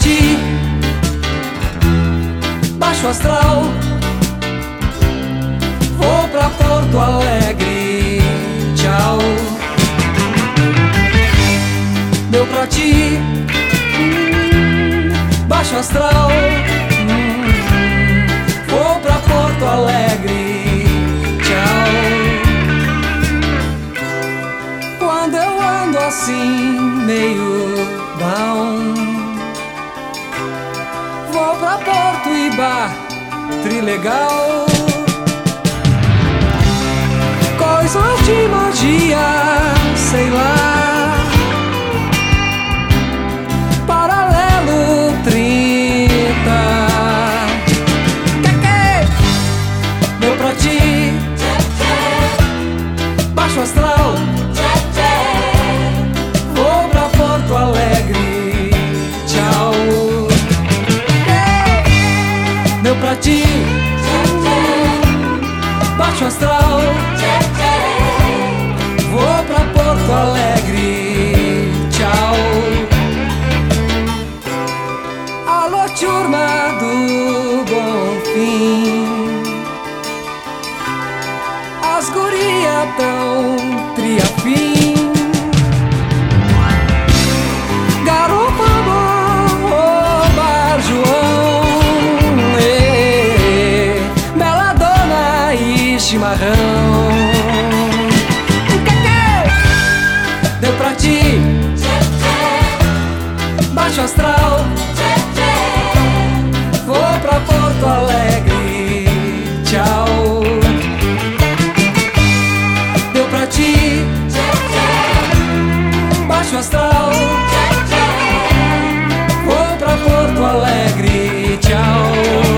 ti, baixo astral. Vou pra Porto Alegre, tchau. Deu pra ti, baixo astral. Vou pra Porto Alegre, tchau. Quando eu ando assim, meio down, vou pra Porto e bar, trilegal. Coisas de magia, sei lá, paralelo 30. Deu pra ti, baixo astral. Vou pra Porto Alegre, tchau. Deu pra ti, baixo astral. Vou pra Porto Alegre, tchau. Alô, turma do Bonfim, as guria tão triafim. Garopa bom, bar João, bela dona e chimarrão. Deu pra ti, baixo astral. Vou pra Porto Alegre, tchau. Deu pra ti, baixo astral. Vou pra Porto Alegre, tchau.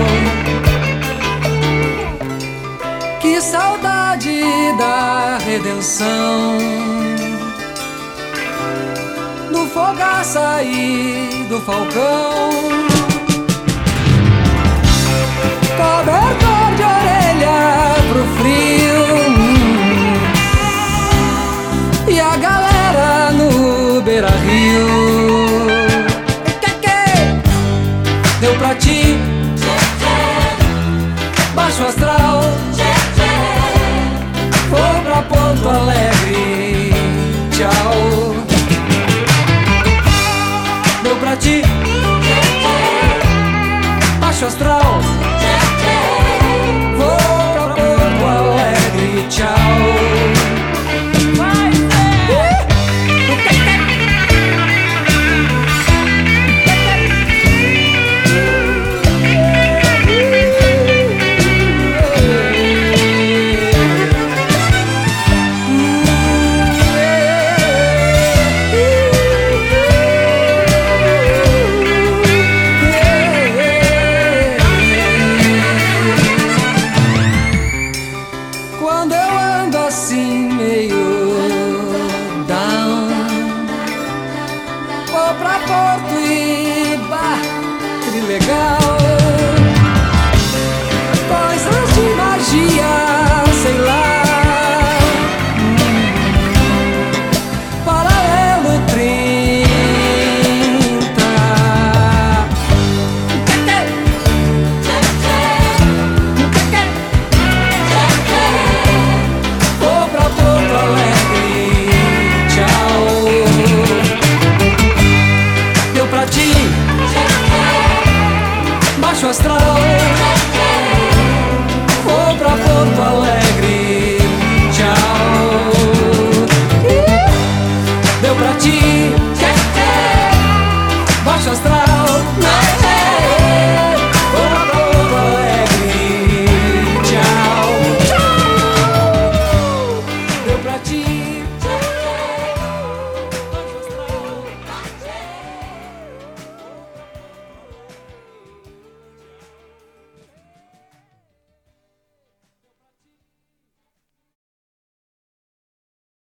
Que saudade da redenção, do Fogaça e do Falcão. Cobertor de orelha pro frio, e a galera no Beira-Rio.